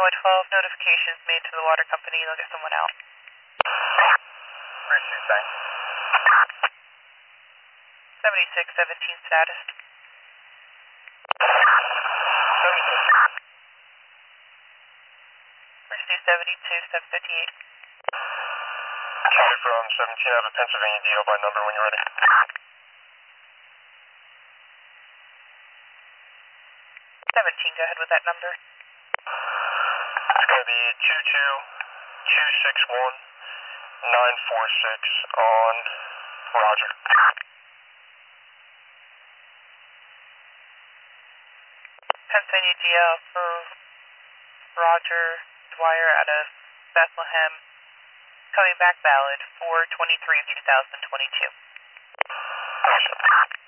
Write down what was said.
Highway 12, notifications made to the water company, they'll get someone out. Where's Suzanne? 7617 status. 76. Pursue 72, 758. County from 17 out of Pennsylvania, DO by number when you're ready. 17, go ahead with that number. It's going to be 22261-946 on Roger. Pennsylvania DL for Roger Dwyer out of Bethlehem. Coming back valid 4/23/2022.